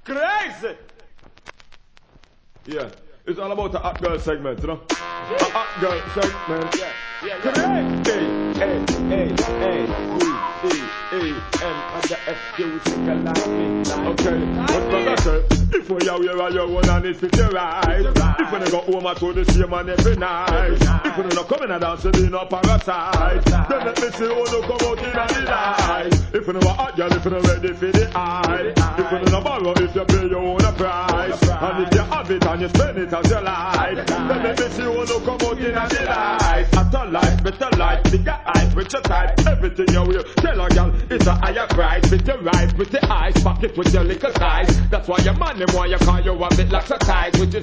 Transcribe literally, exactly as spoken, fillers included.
Crazy! Yeah, it's all about the hot girl segment, you know? A hot girl segment, yeah. Yeah, yeah. Crazy! Hey, hey, hey, U, E, E, M, and the F, U, single like me. Okay, what's my matter? If we are here, you one and it's fit your right. If we go home, I told the same man every night. If we not coming and dancing in a parasite, then let me see who no come out in the light. If we know a hot girl, if we not ready for the eye. If we not borrow, if you pay your own price. And if you have it and you spend it as you like, then let me see who no come out in the light. At a life, better life, bigger eyes with your type. Everything you will tell a girl, it's a higher price. With your right, with the eyes, pocket with your little size. That's why your man them want you call you a bit like a tight. With your